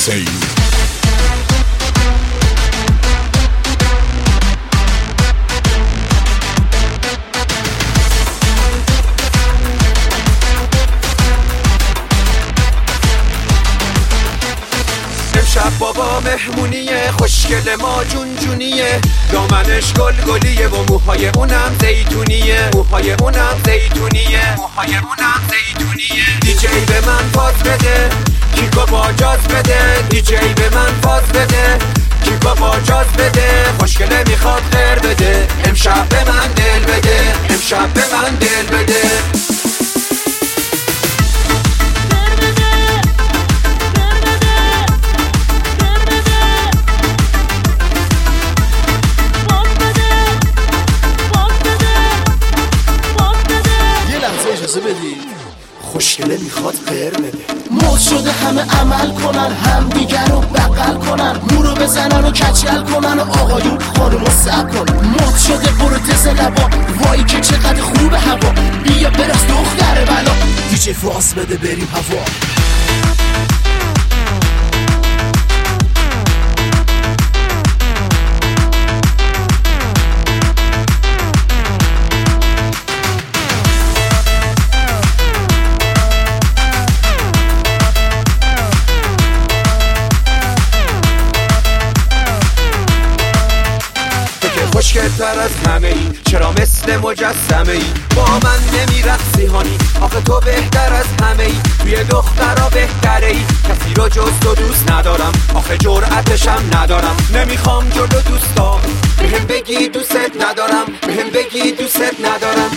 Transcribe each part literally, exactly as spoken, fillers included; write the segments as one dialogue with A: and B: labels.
A: حسین.
B: امشب بابا مهمونیه، خوشگل ما جون جونیه، دامنش گل گلیه و موهای اونم زیتونیه، موهای اونم زیتونیه، موهای اونم زیتونیه. دیجی به من فاز بده، کیکو با جاز بده، دیجی به من فاز بده، کیکو با جاز بده، خوشگله میخواد غیر بده، امشب به من دل بده، امشب به من دل بده. خوشگله میخواد غیر بده.
C: موت شده همه عمل کنن، هم دیگر رو بغل کنن، مورو بزنن و کچل کنن و آقایون خانومو سب کنن. موت شده پروتز لبا، وای که چقدر خوب هوا، بیا برس دختر بلا، دیجی فاز بده بریم هوا.
B: خوشگل تر از همه ای، چرا مثل مجسمه ای با من نمیرقصی هانی؟ آخه تو بهتر از همه ای، توی دخترا بهتره ای، کسی رو جز تو دوست ندارم، آخه جرأتشم ندارم، نمیخوام جلو دوستا بهم بگی دوست ندارم، بهم بگی دوست ندارم.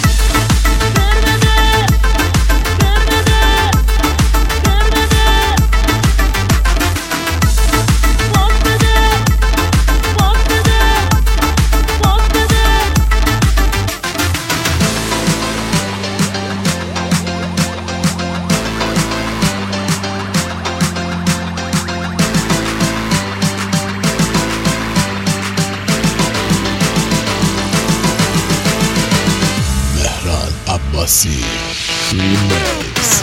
A: عباسی ریمیکس.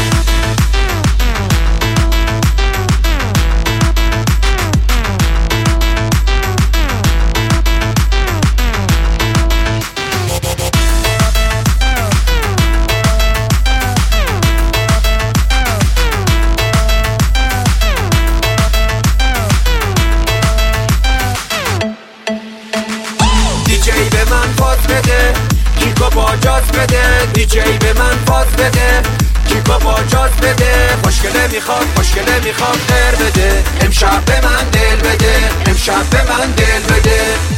B: دیجی به من فاز بده، کیکو با جاز بده، دیجی به من فاز بده، کیکو با جاز بده، خوشگله میخواد، خوشگله میخواد غیر بده، امشب به من دل بده، امشب به من دل بده.